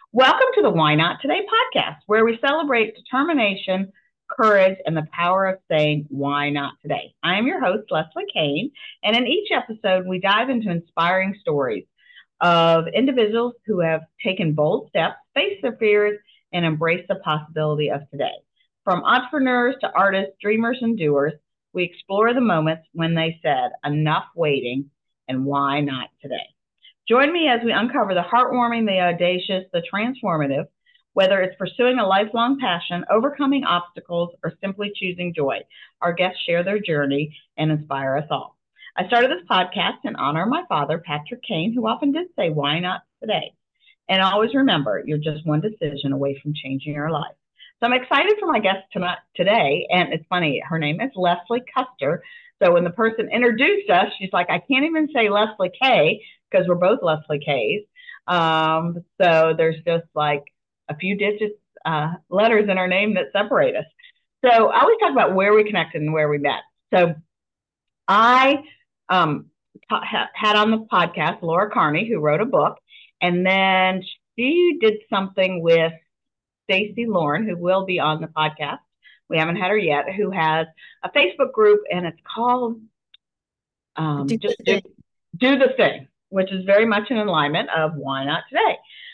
Welcome to the Why Not Today podcast, where we celebrate determination, courage, and the power of saying, Why not today? I am your host, Leslie Kane, and in each episode, we dive into inspiring stories of individuals who have taken bold steps, faced their fears, and embraced the possibility of today. From entrepreneurs to artists, dreamers, and doers, we explore the moments when they said, Enough waiting, and why not today? Join me as we uncover the heartwarming, the audacious, the transformative, whether it's pursuing a lifelong passion, overcoming obstacles, or simply choosing joy. Our guests share their journey and inspire us all. I started this podcast in honor of my father, Patrick Kane, who often did say, Why not today? And always remember, you're just one decision away from changing your life. So I'm excited for my guest today. And it's funny, her name is Leslie Custer. So when the person introduced us, she's like, I can't even say Leslie K because we're both Leslie K's. So there's just like a few digits, letters in our name that separate us. So I always talk about where we connected and where we met. So I had on the podcast Laura Carney, who wrote a book, and then she did something with Stacey Lauren, who will be on the podcast. We haven't had her yet, who has a Facebook group, and it's called Do the Thing, which is very much in alignment of Why Not Today.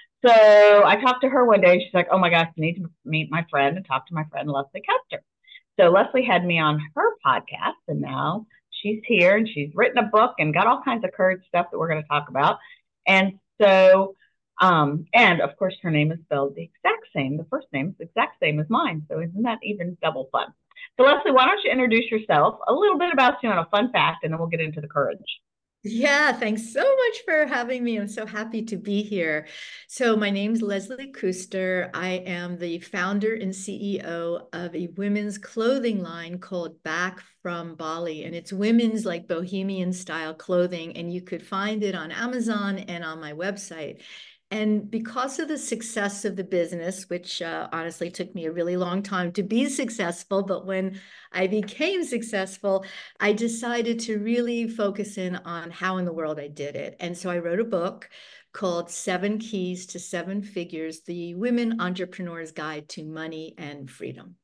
So I talked to her one day, and she's like, oh my gosh, I need to meet my friend and talk to my friend Leslie Custer. So Leslie had me on her podcast, and now she's here, and she's written a book and got all kinds of courage stuff that we're going to talk about. And so, and of course, her name is spelled the exact same. The first name is the exact same as mine. So isn't that even double fun? So Leslie, why don't you introduce yourself, a little bit about you and a fun fact, and then we'll get into the courage. Yeah, thanks so much for having me. I'm so happy to be here. So my name's Leslie Kuster. I am the founder and CEO of a women's clothing line called Back from Bali. And it's women's like bohemian style clothing. And you could find it on Amazon and on my website. And because of the success of the business, which honestly took me a really long time to be successful, but when I became successful, I decided to really focus in on how in the world I did it. And so I wrote a book called Seven Keys to Seven Figures, The Women Entrepreneur's Guide to Money and Freedom.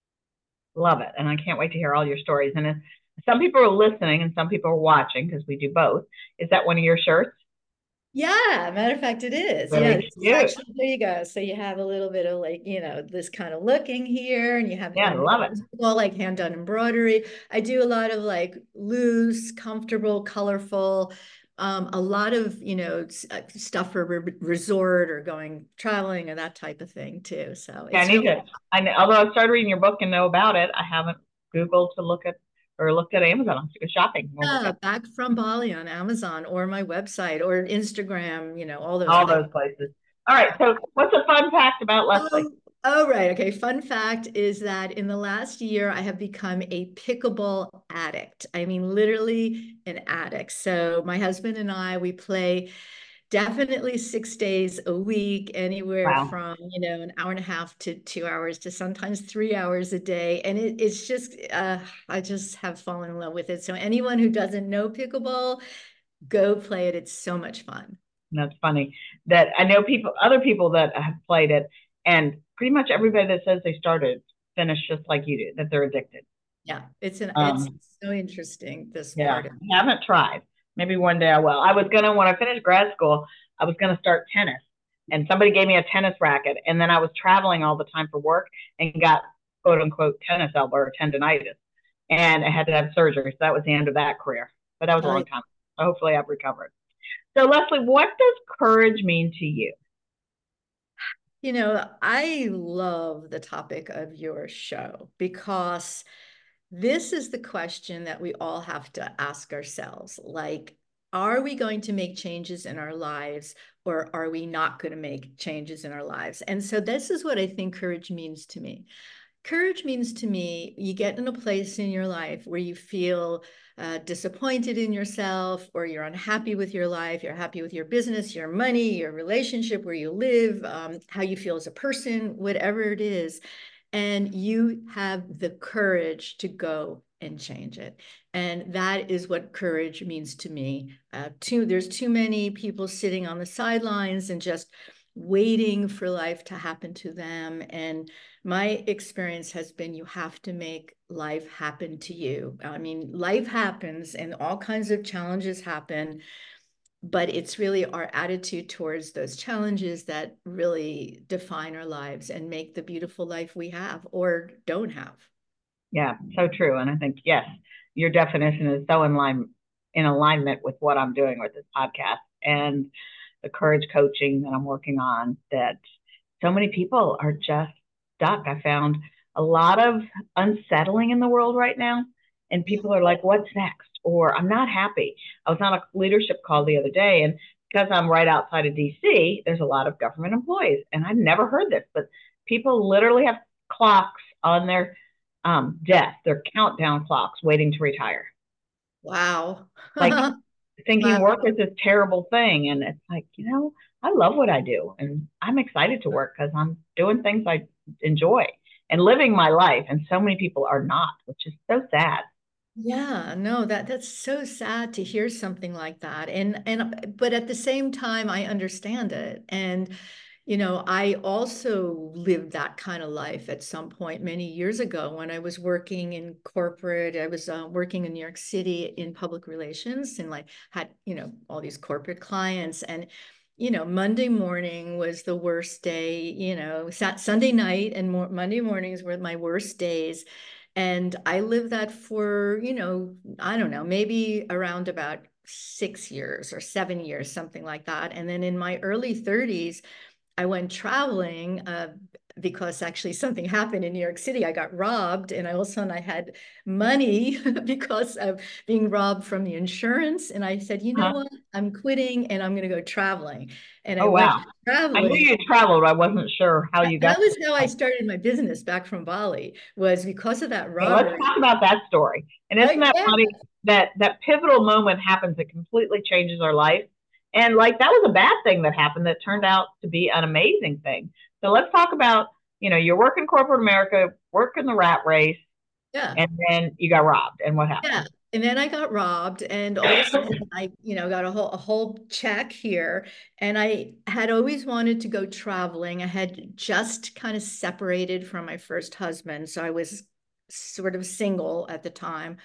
Love it. And I can't wait to hear all your stories. And if some people are listening and some people are watching, because we do both. Is that one of your shirts? Yeah, matter of fact, it is. Yeah, Really this is cute. actually, there you go. So you have a little bit of like, this kind of looking here, and you have Yeah, I love it. well, like hand done embroidery. I do a lot of like loose, comfortable, colorful, a lot of, stuff for resort or going traveling or that type of thing too. So Yeah, I it's need really to. Although I started reading your book and know about it, I haven't Googled to look at or looked at Amazon. I'm go shopping when we're done. Back from Bali on Amazon or my website or Instagram, all those All places. those places. All right. So, what's a fun fact about Leslie? Oh, right. Okay. Fun fact is that in the last year, I have become a pickleball addict. I mean, literally an addict. So my husband and I, we play definitely 6 days a week, anywhere Wow, from, an hour and a half to 2 hours to sometimes 3 hours a day. And it's just, I just have fallen in love with it. So anyone who doesn't know pickleball, go play it. It's so much fun. that's funny. That I know other people that have played it, and pretty much everybody that says they started finished just like you did. That they're addicted. Yeah, it's Um, so interesting, this yeah, part of I haven't tried. Maybe one day I will. I was gonna when I finished grad school, I was gonna start tennis, and somebody gave me a tennis racket, and then I was traveling all the time for work and got quote unquote tennis elbow or tendonitis, and I had to have surgery. So that was the end of that career. But that was a long it. time. So hopefully I've recovered. So Leslie, what does courage mean to you? I love the topic of your show because this is the question that we all have to ask ourselves. Like, are we going to make changes in our lives or are we not going to make changes in our lives? And so this is what I think courage means to me. Courage means to me, you get in a place in your life where you feel disappointed in yourself, or you're unhappy with your life, you're happy with your business, your money, your relationship, where you live, how you feel as a person, whatever it is. And you have the courage to go and change it. And that is what courage means to me. There's too many people sitting on the sidelines and just waiting for life to happen to them. And my experience has been you have to make life happen to you. I mean, life happens and all kinds of challenges happen, but it's really our attitude towards those challenges that really define our lives and make the beautiful life we have or don't have. Yeah, so true. And I think, yes, your definition is so in alignment with what I'm doing with this podcast and the courage coaching that I'm working on, that so many people are just stuck. I found a lot of unsettling in the world right now. And people are like, what's next? Or I'm not happy. I was on a leadership call the other day, and because I'm right outside of DC, there's a lot of government employees. And I've never heard this, but people literally have clocks on their death, their countdown clocks waiting to retire. Wow. Like thinking Wow. work is this terrible thing. And it's like, I love what I do. And I'm excited to work because I'm doing things I enjoy and living my life. And so many people are not, which is so sad. Yeah, no, that's so sad to hear something like that. And but at the same time, I understand it. And I also lived that kind of life at some point many years ago when I was working in corporate. I was working in New York City in public relations and like had, all these corporate clients. And, Monday morning was the worst day, Sunday night and Monday mornings were my worst days. And I lived that for, I don't know, maybe around about 6 years or 7 years, something like that. And then in my early 30s, I went traveling because actually something happened in New York City. I got robbed, and all of a sudden I had money because of being robbed from the insurance. And I said, you know Huh? what? I'm quitting and I'm going to go traveling. And I Oh, went wow. I knew traveling. you traveled. I wasn't sure how you got That was how I there. started my business back from Bali, was because of that Okay, let's robbery. talk about that story. And isn't that Yeah. funny that that pivotal moment happens that completely changes our life? And like that was a bad thing that happened that turned out to be an amazing thing. So let's talk about, you're working corporate America, working the rat race, Yeah. and then you got robbed. And what happened? Yeah. And then I got robbed, and all of a sudden I, got a whole check here. And I had always wanted to go traveling. I had just kind of separated from my first husband, so I was sort of single at the time.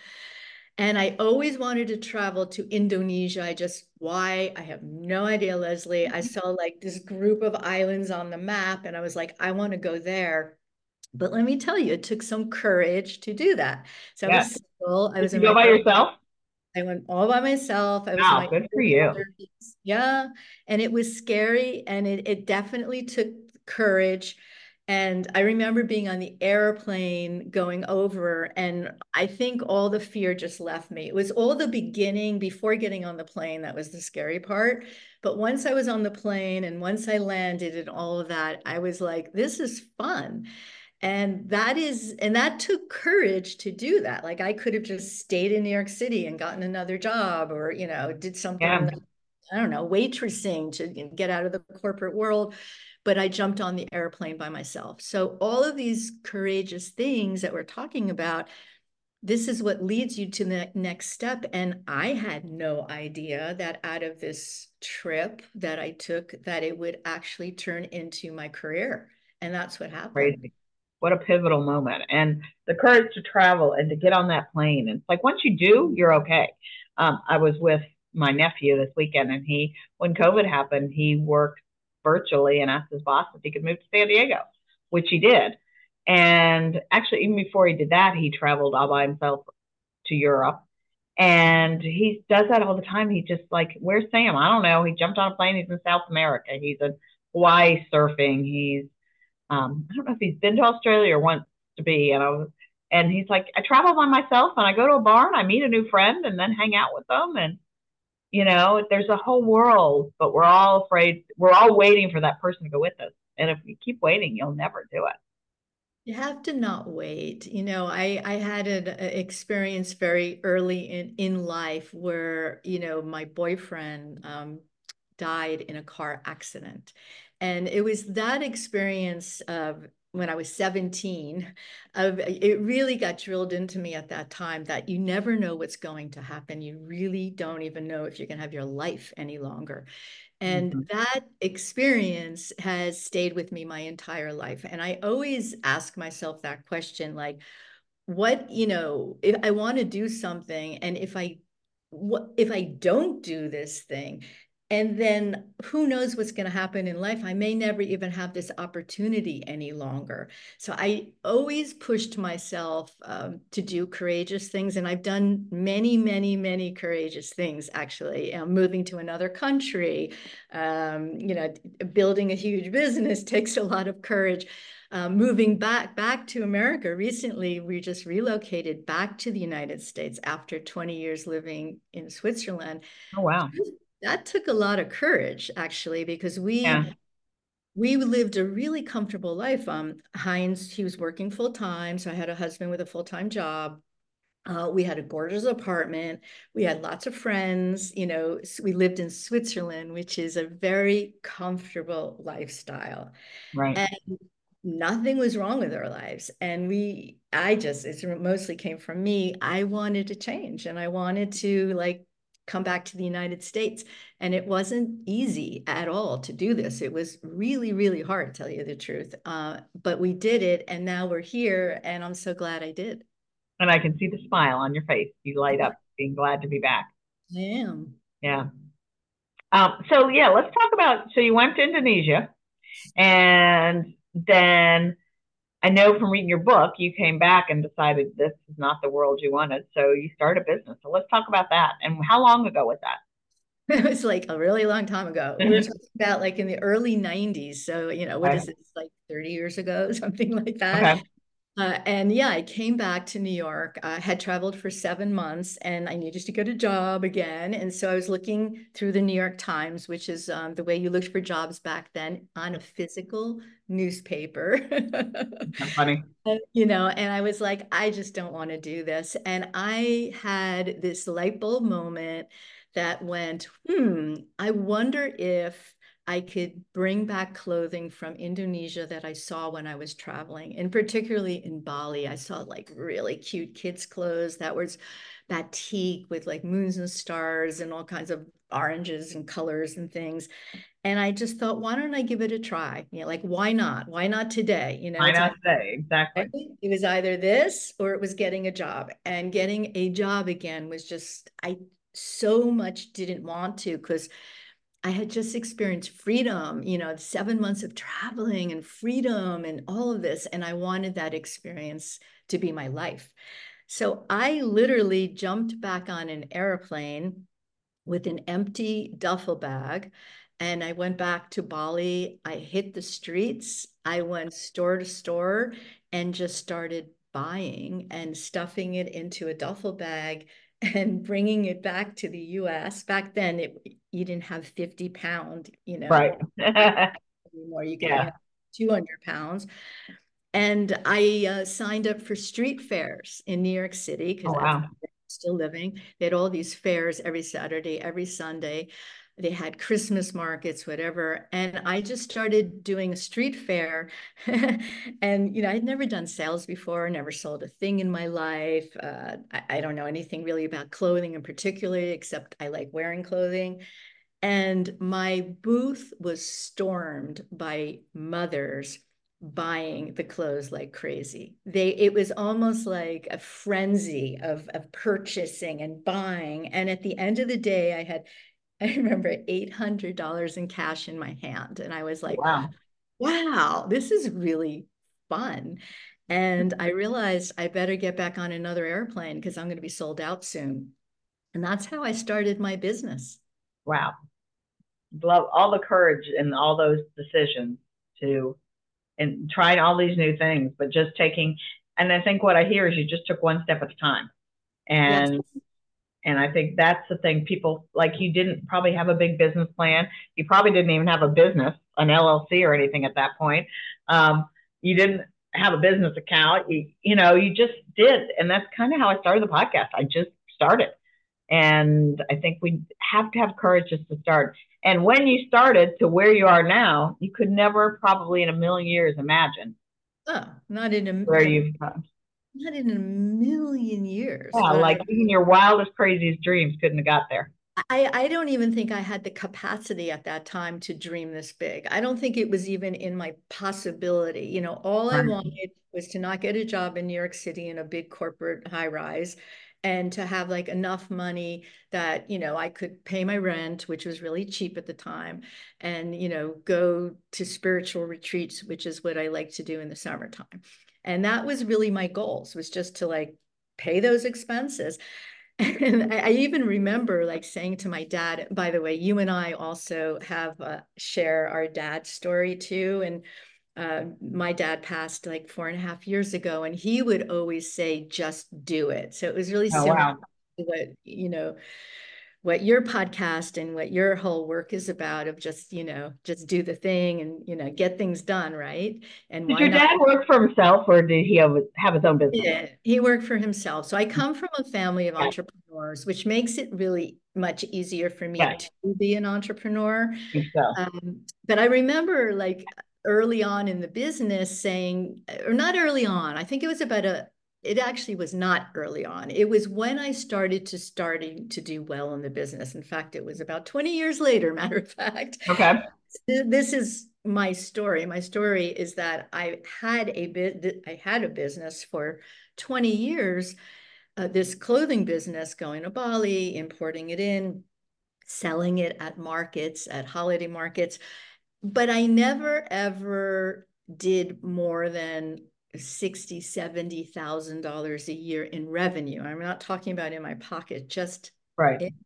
And I always wanted to travel to Indonesia. Why? I have no idea, Leslie. I saw like this group of islands on the map, and I was like, I want to go there. But let me tell you, it took some courage to do that. So I Yes. was single. I Did was you in go my by early, yourself? I went all by myself. I was in Wow, my good for early you. 30s. Yeah. And it was scary, and it definitely took courage. And I remember being on the airplane going over, and I think all the fear just left me. It was all the beginning before getting on the plane that was the scary part. But once I was on the plane and once I landed and all of that, I was like, this is fun. And that took courage to do that. Like I could have just stayed in New York City and gotten another job, or, did something, Yeah, I don't know, waitressing to get out of the corporate world. But I jumped on the airplane by myself. So all of these courageous things that we're talking about, this is what leads you to the next step. And I had no idea that out of this trip that I took, that it would actually turn into my career. And that's what happened. crazy. What a pivotal moment. And the courage to travel and to get on that plane. And it's like once you do, you're okay. I was with my nephew this weekend, and when COVID happened, he worked virtually and asked his boss if he could move to San Diego, which he did. And actually, even before he did that, he traveled all by himself to Europe. And he does that all the time. He just like, where's Sam? I don't know. He jumped on a plane. He's in South America. He's in Hawaii surfing. I don't know if he's been to Australia or wants to be. And he's like, I travel by myself and I go to a bar and I meet a new friend and then hang out with them. And, there's a whole world, but we're all afraid. We're all waiting for that person to go with us. And if you keep waiting, you'll never do it. You have to not wait. I had an experience very early in life where, my boyfriend died in a car accident. And it was that experience of when I was 17, it really got drilled into me at that time that you never know what's going to happen. You really don't even know if you can have your life any longer. And Mm-hmm. that experience has stayed with me my entire life. And I always ask myself that question, like, what, if I want to do something, and if I don't do this thing, and then who knows what's going to happen in life? I may never even have this opportunity any longer. So I always pushed myself to do courageous things. And I've done many, many, many courageous things, actually. Moving to another country, building a huge business takes a lot of courage. Moving back to America recently, we just relocated back to the United States after 20 years living in Switzerland. Oh, wow. That took a lot of courage, actually, because Yeah. we lived a really comfortable life. Heinz, he was working full time, so I had a husband with a full-time job. We had a gorgeous apartment. We had lots of friends. We lived in Switzerland, which is a very comfortable lifestyle. Right. And nothing was wrong with our lives. And it mostly came from me. I wanted to change, and I wanted to like come back to the United States. And it wasn't easy at all to do this. It was really, really hard, to tell you the truth. But we did it, and now we're here, and I'm so glad I did. And I can see the smile on your face. You light up being glad to be back. I am. Yeah. So yeah, let's talk about, so you went to Indonesia, and then I know from reading your book, you came back and decided this is not the world you wanted. So you started a business. So let's talk about that. And how long ago was that? It was like a really long time ago. We were talking about like in the early 90s. So, what Okay. is this, like 30 years ago, something like that. Okay. And yeah, I came back to New York. I had traveled for 7 months, and I needed to get a job again. And so I was looking through the New York Times, which is the way you looked for jobs back then, on a physical newspaper. That's funny. And I was like, I just don't want to do this. And I had this light bulb moment that went, I wonder if I could bring back clothing from Indonesia that I saw when I was traveling, and particularly in Bali. I saw like really cute kids' clothes that was batik with like moons and stars and all kinds of oranges and colors and things. And I just thought, why don't I give it a try? Like, why not? Why not today? Why not today? Exactly. It was either this or it was getting a job. And getting a job again was just, I so much didn't want to, because I had just experienced freedom, 7 months of traveling and freedom and all of this. And I wanted that experience to be my life. So I literally jumped back on an airplane with an empty duffel bag. And I went back to Bali. I hit the streets. I went store to store and just started buying and stuffing it into a duffel bag and bringing it back to the US. Back then, you didn't have 50 pound, Right. anymore. You could only Yeah. have 200 pounds. And I signed up for street fairs in New York City, because Oh, that's wow. still living. They had all these fairs every Saturday, every Sunday. They had Christmas markets, whatever. And I just started doing a street fair. And, I'd never done sales before, never sold a thing in my life. I don't know anything really about clothing in particular, except I like wearing clothing. And my booth was stormed by mothers buying the clothes like crazy. It was almost like a frenzy of purchasing and buying. And at the end of the day, I remember $800 in cash in my hand. And I was Oh, like, wow. wow, this is really fun. And I realized I better get back on another airplane, because I'm going to be sold out soon. And that's how I started my business. Wow. Love all the courage and all those decisions to, and trying all these new things, but just taking, and I think what I hear is you just took one step at a time. Yes. And I think that's the thing. People, like, you didn't probably have a big business plan. You probably didn't even have a business, an LLC or anything at that point. You didn't have a business account. You just did. And that's kind of how I started the podcast. I just started. And I think we have to have courage just to start. And when you started to where you are now, you could never probably in a million years imagine Oh, not in where a you've come. not in a million years Yeah, would like I. even your wildest, craziest dreams couldn't have got there. I don't even think I had the capacity at that time to dream this big. I don't think it was even in my possibility. You know, all I Right. wanted was to not get a job in New York City in a big corporate high rise and to have like enough money that, you know, I could pay my rent, which was really cheap at the time, and, you know, go to spiritual retreats, which is what I like to do in the summertime. And that was really my goals, was just to like pay those expenses. And I even remember like saying to my dad, by the way, you and I also have share our dad's story too. And my dad passed like 4.5 years ago, and he would always say, just do it. So it was really Oh, similar wow. to what, you know, what your podcast and what your whole work is about, of just, you know, just do the thing and, you know, get things done, right? And Did why your not? dad work for himself or did he have his own business? Yeah, he worked for himself. So I come from a family of Yeah. entrepreneurs, which makes it really much easier for me Yes, to be an entrepreneur. I think so. But I remember like early on in the business saying, or not early on, I think it was it actually was not early on. It was when I starting to do well in the business. In fact, it was about 20 years later, matter of fact. Okay. This is my story. My story is that I had a business for 20 years, this clothing business, going to Bali, importing it in, selling it at markets, at holiday markets. But I never ever did more than 60, $70,000 a year in revenue. I'm not talking about in my pocket, just Right. in.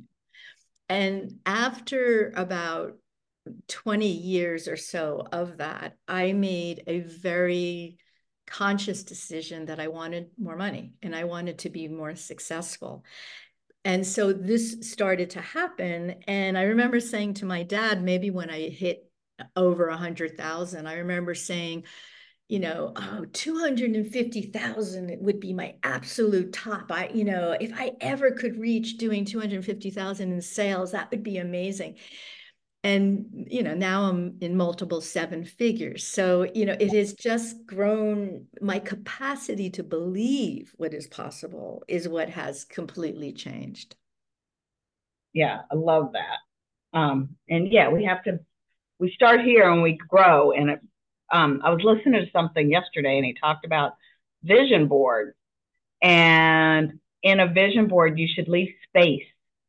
And after about 20 years or so of that, I made a very conscious decision that I wanted more money and I wanted to be more successful. And so this started to happen. And I remember saying to my dad, maybe when I hit over 100,000, I remember saying, you know, oh, 250,000 would be my absolute top. You know, if I ever could reach doing 250,000 in sales, that would be amazing. And, you know, now I'm in multiple seven figures. So, you know, it has just grown. My capacity to believe what is possible is what has completely changed. Yeah, I love that. And yeah, we start here and we grow. And I was listening to something yesterday and he talked about vision boards. And in a vision board, you should leave space.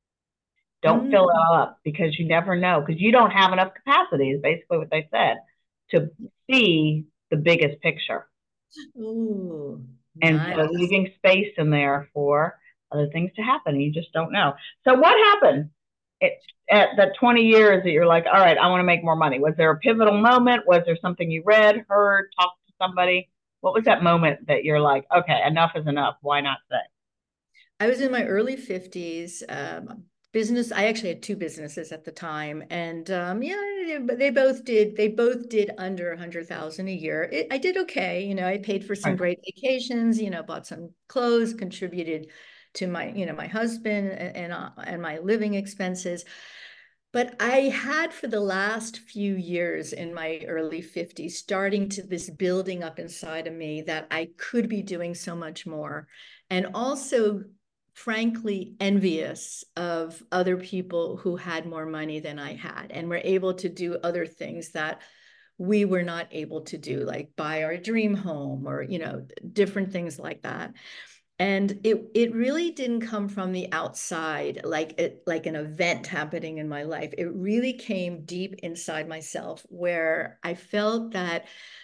Don't fill it Mm. all up because you never know, because you don't have enough capacity, is basically what they said, to see the biggest picture. Ooh, And so nice. leaving space in there for other things to happen, you just don't know. So what happened it, at that 20 years that you're like, all right, I want to make more money? Was there a pivotal moment? Was there something you read, heard, talked to somebody? What was that moment that you're like, okay, enough is enough. Why not today? I was in my early 50s. Business, I actually had two businesses at the time. And yeah, but they both did under 100,000 a year. I did okay. You know, I paid for some Right. great vacations, you know, bought some clothes, contributed to my, you know, my husband and my living expenses. But I had for the last few years in my early 50s, starting to this building up inside of me that I could be doing so much more. And also, frankly, envious of other people who had more money than I had and were able to do other things that we were not able to do, like buy our dream home or, you know, different things like that. And it really didn't come from the outside, like an event happening in my life. It really came deep inside myself, where I felt that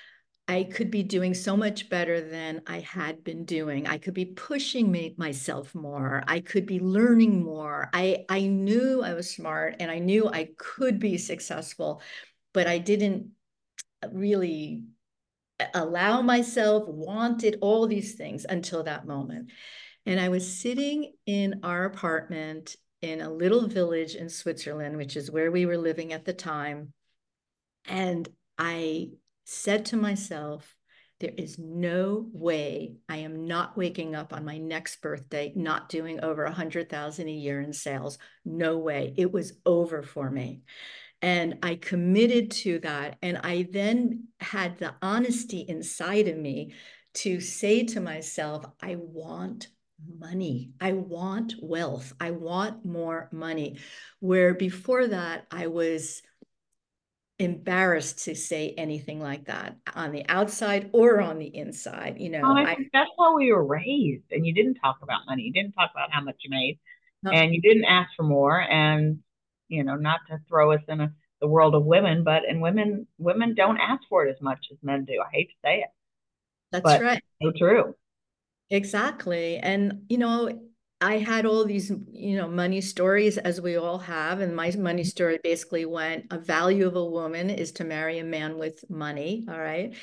I could be doing so much better than I had been doing. I could be pushing myself more. I could be learning more. I knew I was smart and I knew I could be successful, but I didn't really allow myself, wanted all these things until that moment. And I was sitting in our apartment in a little village in Switzerland, which is where we were living at the time. And I said to myself, there is no way I am not waking up on my next birthday, not doing over 100,000 a year in sales. No way. It was over for me. And I committed to that. And I then had the honesty inside of me to say to myself, I want money. I want wealth. I want more money. Where before that, I was embarrassed to say anything like that on the outside or on the inside. Well, I think that's how we were raised, and you didn't talk about money. You didn't talk about how much you made, No, and you didn't ask for more. And not to throw us in the world of women, but and women don't ask for it as much as men do. I hate to say it, that's but right. so true. Exactly. And, I had all these, money stories as we all have. And my money story basically went, a value of a woman is to marry a man with money. All right.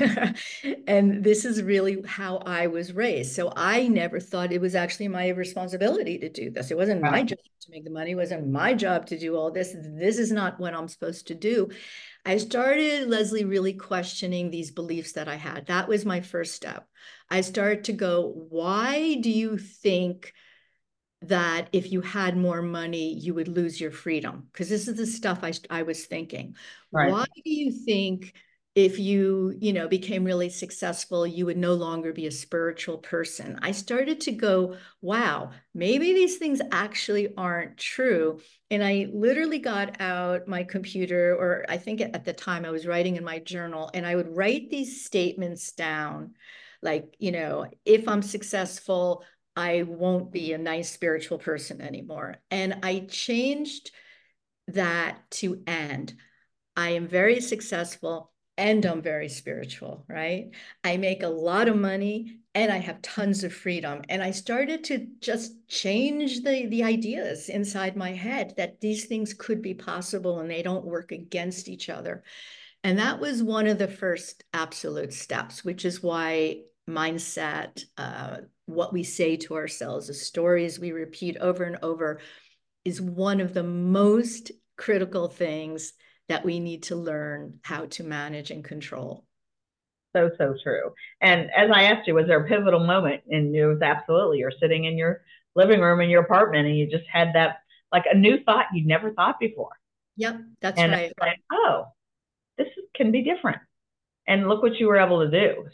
And this is really how I was raised. So I never thought it was actually my responsibility to do this. It wasn't my Right, job to make the money. It wasn't my job to do all this. This is not what I'm supposed to do. I started, Leslie, really questioning these beliefs that I had. That was my first step. I started to go, why do you think that if you had more money, you would lose your freedom? Because this is the stuff I was thinking. right. Why do you think if you, became really successful, you would no longer be a spiritual person? I started to go, wow, maybe these things actually aren't true. And I literally got out my computer, or I think at the time I was writing in my journal, and I would write these statements down. Like, if I'm successful, I won't be a nice spiritual person anymore. And I changed that to and. I am very successful and I'm very spiritual, right? I make a lot of money and I have tons of freedom. And I started to just change the ideas inside my head that these things could be possible and they don't work against each other. And that was one of the first absolute steps, which is why mindset, what we say to ourselves, the stories we repeat over and over, is one of the most critical things that we need to learn how to manage and control. So, so true. And as I asked you, was there a pivotal moment? And it was absolutely, you're sitting in your living room in your apartment and you just had that, like a new thought you'd never thought before. Yep, that's And right. it's like, oh, can be different. And look what you were able to do.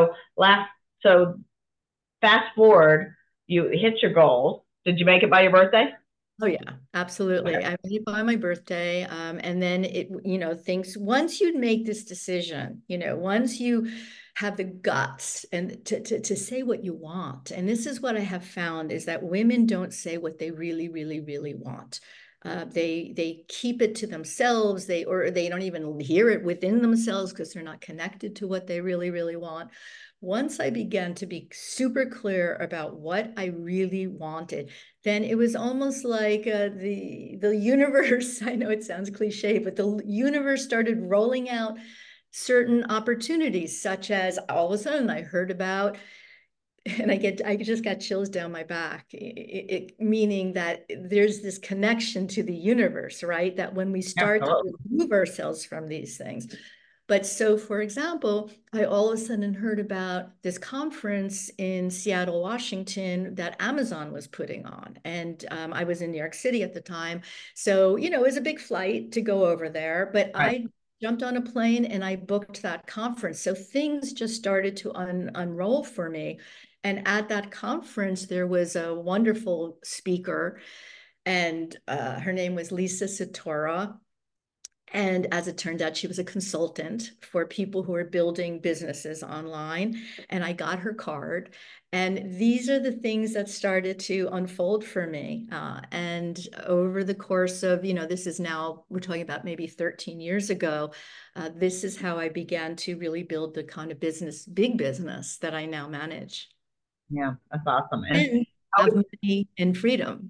So fast forward, you hit your goals. Did you make it by your birthday? Oh yeah, absolutely. Okay. I made it by my birthday. And then things, once you make this decision, once you have the guts and to say what you want. And this is what I have found is that women don't say what they really, really, really want. They keep it to themselves. They don't even hear it within themselves because they're not connected to what they really, really want. Once I began to be super clear about what I really wanted, then it was almost like the universe. I know it sounds cliche, but the universe started rolling out certain opportunities, such as all of a sudden I heard about, and I just got chills down my back, meaning that there's this connection to the universe, right? That when we start to Absolutely. remove ourselves from these things. But so, for example, I all of a sudden heard about this conference in Seattle, Washington that Amazon was putting on. And I was in New York City at the time. So, it was a big flight to go over there, but Right. I jumped on a plane and I booked that conference. So things just started to unroll for me. And at that conference, there was a wonderful speaker, and her name was Lisa Satora. And as it turned out, she was a consultant for people who are building businesses online. And I got her card. And these are the things that started to unfold for me. And over the course of, this is now, we're talking about maybe 13 years ago, this is how I began to really build the kind of business, big business that I now manage Yeah, that's awesome. And and how have money and freedom.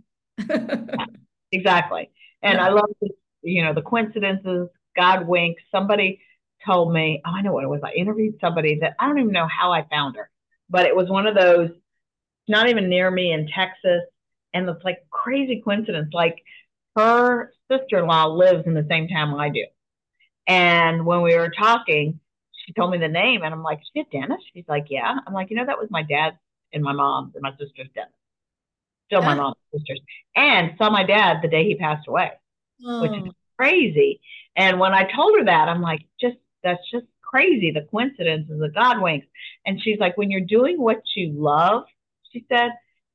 exactly. And Yeah. I love this, the coincidences, God winks. Somebody told me, oh, I know what it was. I interviewed somebody that I don't even know how I found her, but it was one of those, not even near me in Texas. And it's like crazy coincidence. Like her sister in law lives in the same town I do. And when we were talking, she told me the name, and I'm like, "Is she a dentist?" She's like, "Yeah." I'm like, that was my dad's and my mom's and my sister's dentist. Still my Yeah. mom's sisters. And saw my dad the day he passed away, which is Oh, crazy. And when I told her that, I'm like, that's just crazy. The coincidences, the God winks. And she's like, when you're doing what you love, she said,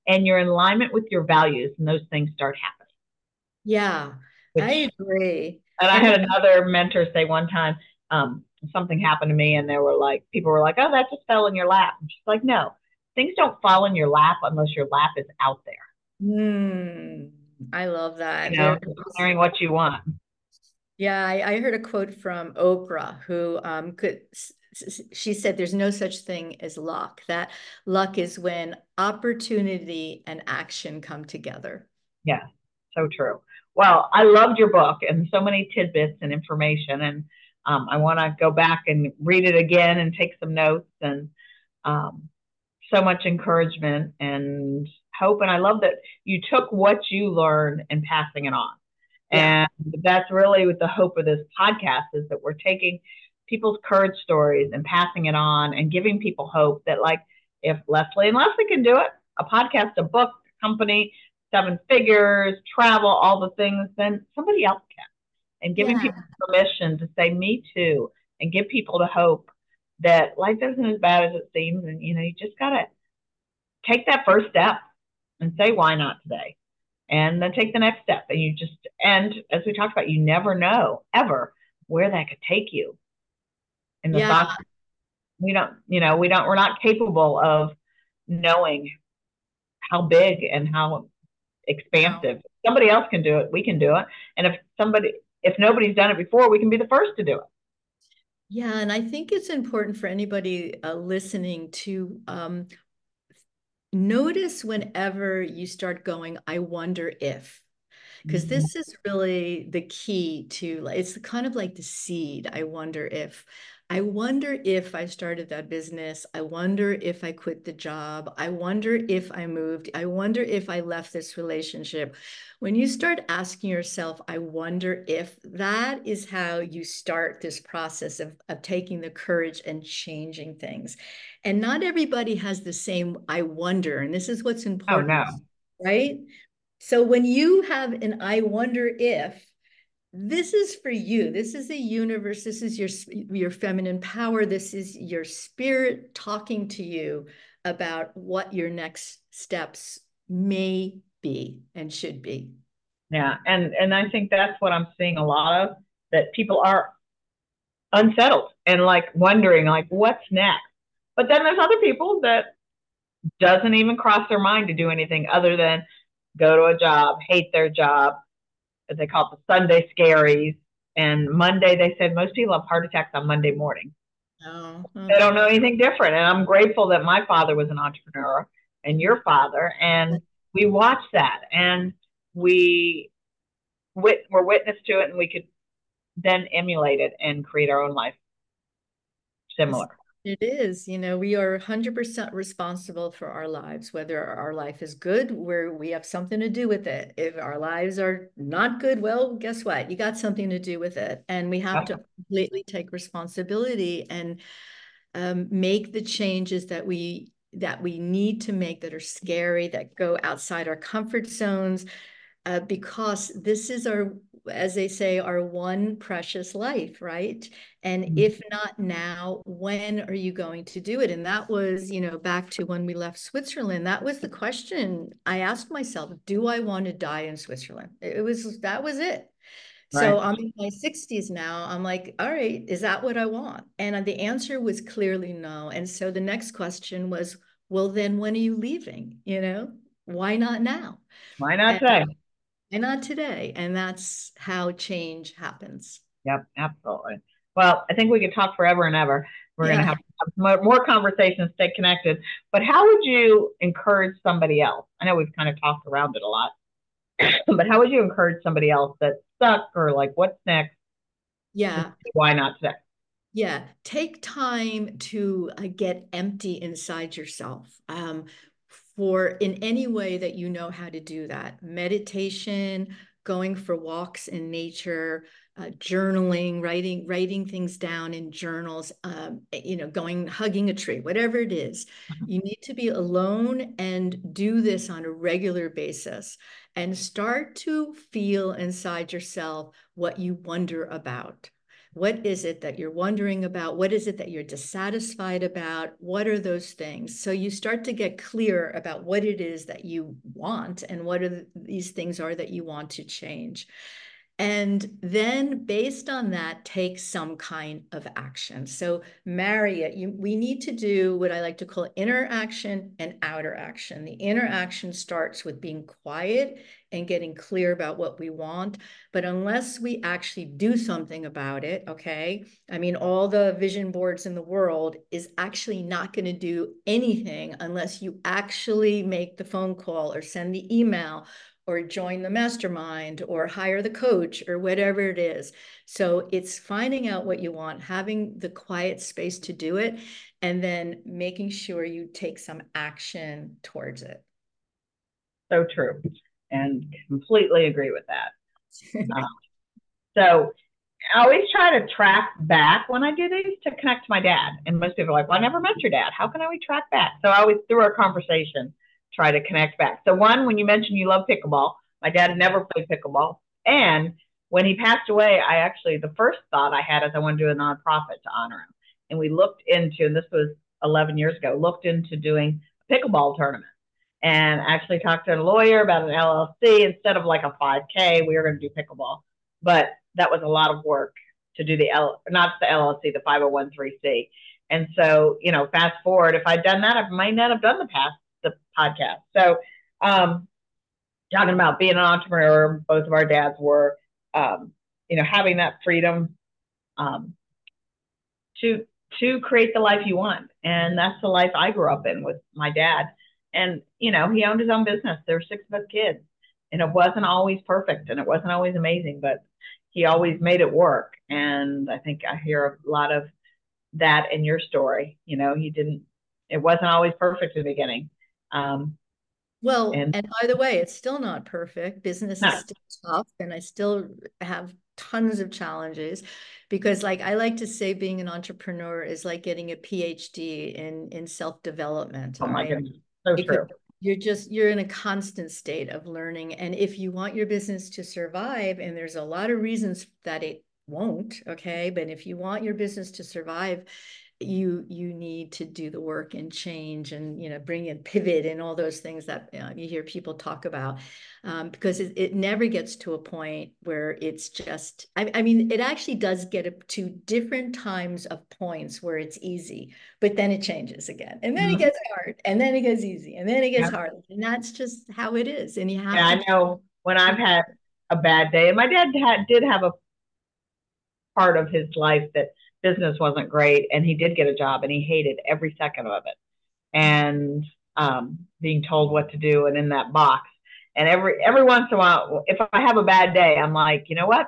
and you're in alignment with your values, and those things start happening. Yeah, I Which, agree. and I And had another mentor say one time, something happened to me, and people were like, "Oh, that just fell in your lap." And she's like, "No, things don't fall in your lap unless your lap is out there. mm, I love that. You know, declaring what you want." Yeah, I heard a quote from Oprah who she said there's no such thing as luck. That luck is when opportunity and action come together. Yeah, so true. Well, I loved your book and so many tidbits and information, and I want to go back and read it again and take some notes, and um, so much encouragement and hope. And I love that you took what you learned and passing it on. Yeah. And that's really what the hope of this podcast is, that we're taking people's courage stories and passing it on and giving people hope that, like, if Leslie and Leslie can do it, a podcast, a book, a company, 7 figures, travel, all the things, then somebody else can. And giving Yeah. people permission to say, me too, and give people the hope that life isn't as bad as it seems. And, you just got to take that first step and say, why not today? And then take the next step. And as we talked about, you never know ever where that could take you. And the Yeah. thoughts, we're not capable of knowing how big and how No. expansive. If somebody else can do it, we can do it. And if nobody's done it before, we can be the first to do it. Yeah, and I think it's important for anybody listening to notice whenever you start going, I wonder if. Because Mm-hmm. this is really the key to, it's kind of like the seed. I wonder if I started that business. I wonder if I quit the job. I wonder if I moved. I wonder if I left this relationship. When you start asking yourself, I wonder if, that is how you start this process of taking the courage and changing things. And not everybody has the same I wonder. And this is what's Oh, important, no. right? So when you have an I wonder if, this is for you. This is the universe. This is your feminine power. This is your spirit talking to you about what your next steps may be and should be. Yeah. And I think that's what I'm seeing a lot of, that people are unsettled and like wondering, like, what's next? But then there's other people that doesn't even cross their mind to do anything other than go to a job, hate their job, as they call it, the Sunday scaries. And Monday, they said most people have heart attacks on Monday morning. Oh, They don't know okay. anything different. And I'm grateful that my father was an entrepreneur and your father. And we watched that, and we were witness to it, and we could then emulate it and create our own life similar. It is, we are 100% responsible for our lives, whether our life is good, where we have something to do with it. If our lives are not good, well, guess what? You got something to do with it. And we have to completely take responsibility and make the changes that we need to make, that are scary, that go outside our comfort zones, because this is our, as they say, our one precious life, right? And if not now, when are you going to do it? And that was, back to when we left Switzerland, that was the question I asked myself, do I want to die in Switzerland? That was it. So Right. I'm in my 60s now. I'm like, all right, is that what I want? And the answer was clearly no. And so the next question was, well, then when are you leaving? Why not now? Why not And today? why not today? And that's how change happens. Yep, absolutely. Well, I think we could talk forever and ever. We're going to Yeah. have more conversations, stay connected. But how would you encourage somebody else? I know we've kind of talked around it a lot, but how would you encourage somebody else that's stuck, or like, what's next? Yeah. Why not today? Yeah. Take time to get empty inside yourself. For in any way that you know how to do that. Meditation, going for walks in nature, journaling, writing things down in journals, hugging a tree, whatever it is. You need to be alone and do this on a regular basis and start to feel inside yourself what you wonder about. What is it that you're wondering about? What is it that you're dissatisfied about? What are those things? So you start to get clear about what it is that you want and what these things are that you want to change. And then based on that, take some kind of action. So marry it. We need to do what I like to call inner action and outer action. The inner action starts with being quiet and getting clear about what we want. But unless we actually do something about it, okay, I mean, all the vision boards in the world is actually not going to do anything unless you actually make the phone call or send the email or join the mastermind or hire the coach or whatever it is. So it's finding out what you want, having the quiet space to do it, and then making sure you take some action towards it. So true. And completely agree with that. So I always try to track back when I do these to connect to my dad. And most people are like, well, I never met your dad. How can we track back? So I always, through our conversation, try to connect back. So one, when you mentioned you love pickleball, my dad had never played pickleball. And when he passed away, the first thought I had is I want to do a nonprofit to honor him. And we looked into, and this was 11 years ago, looked into doing a pickleball tournament. And actually talked to a lawyer about an LLC. Instead of like a 5K, we were going to do pickleball. But that was a lot of work to do not the LLC, the 501(c)(3). And so, fast forward, if I'd done that, I might not have done the podcast. So, talking about being an entrepreneur, both of our dads were, having that freedom to create the life you want. And that's the life I grew up in with my dad. And, he owned his own business. There were 6 of us kids. And it wasn't always perfect and it wasn't always amazing, but he always made it work. And I think I hear a lot of that in your story. It wasn't always perfect in the beginning. Well, and by the way, it's still not perfect. Business is still tough, and I still have tons of challenges because, like, I like to say being an entrepreneur is like getting a PhD in self-development. Oh my goodness. So true. You're in a constant state of learning. And if you want your business to survive, and there's a lot of reasons that it won't, okay, but if you want your business to survive, you need to do the work and change and bring in pivot and all those things that you hear people talk about, because it never gets to a point where it's just I mean it actually does get to different times of points where it's easy, but then it changes again and then it gets hard and then it gets easy and then it gets hard, and that's just how it is. And you have I know when I've had a bad day, and my dad did have a part of his life that business wasn't great, and he did get a job and he hated every second of it, and being told what to do and in that box. And every once in a while, if I have a bad day, I'm like, you know what,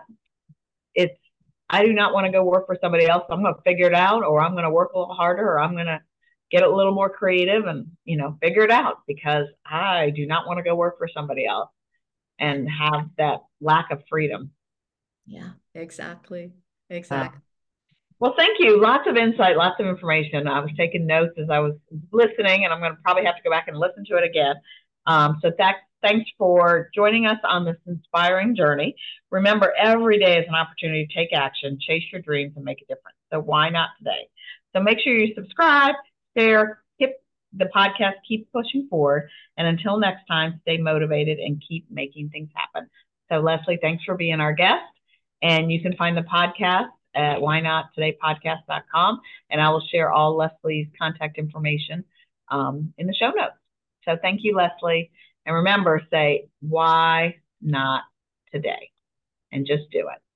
I do not want to go work for somebody else. I'm going to figure it out, or I'm going to work a little harder, or I'm going to get a little more creative and figure it out, because I do not want to go work for somebody else and have that lack of freedom. Yeah, exactly. Well, thank you. Lots of insight, lots of information. I was taking notes as I was listening, and I'm going to probably have to go back and listen to it again. So thanks for joining us on this inspiring journey. Remember, every day is an opportunity to take action, chase your dreams, and make a difference. So why not today? So make sure you subscribe, share, hit the podcast, keep pushing forward. And until next time, stay motivated and keep making things happen. So Leslie, thanks for being our guest. And you can find the podcast at whynottodaypodcast.com. And I will share all Leslie's contact information in the show notes. So thank you, Leslie. And remember, say, why not today? And just do it.